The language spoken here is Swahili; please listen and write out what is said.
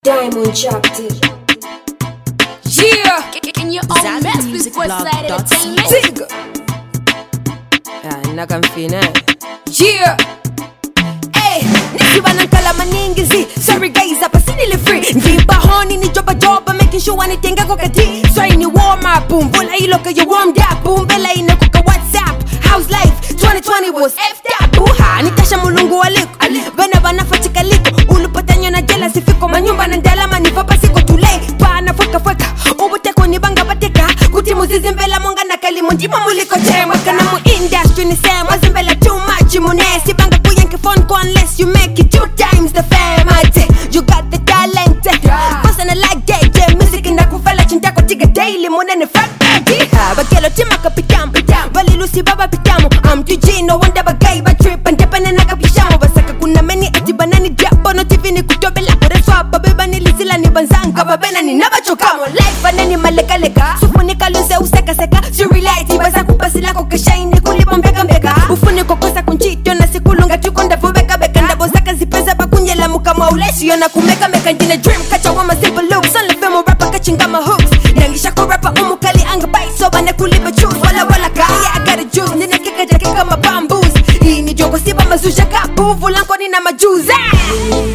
Diamond Chapter. Yeah, in your own mess with Westside Entertainment. Nakamfina. Yeah. Hey, nisiba ng kalamaningisi. Sorry guys, hapa sinili free. Ngiba honi ni joba making sure wanitenga ko kati. So ni warm up, boom, bula ilo kayo warmed up, boom, bela ina ko ka WhatsApp. How's life? 2020 was effed up. Buha, nitasha mulungu aliko. Bana fatika liko. Ulupatanyo na jela sifiko manyumba na ndala manifa pasiko tulay. Paana fueka. Ubuteko ni banga bateka. Kuti muzizi mbela monga na kalimu njima muliko chema. Kana mu industry ni sema zimbela too much munesi. Banga kuyanke phone ko unless you make it 2 times the fame. You got the talent. Person like that. Music na kufala chintako tiga daily. Muna ni fuck daddy. Bagelo tima kapitam. Bali lusi baba pitamo. I'm GG no wonder bagay ba trip. And depana nakapishamo. Basaka kuna meni eti banani diapo. No TV ni kutobela. Kure swapa beba nilisila ni banzanga. Babena ni nabachokamo. Life banani maleka. Sufuni kaluse useka. Surelite baza kupasila ko kashaini kulipa mbeka. Ufuni kokosa kunchito na sikulunga chukonda vubeka. Ndabo zaka zipeza bakunyela mukama ulesi. Yona kumeka njine dream. Kacha wama simple looks. Only femo rapper kachingama hooks. Yangisha ko rapper umukali anga bite. So bane kulipa choose. Wala ka. Yeah, I got a juice. Nina kika kama bamboos. Hii ni jogo siba mazusha kapu. Vulanko nina majuza.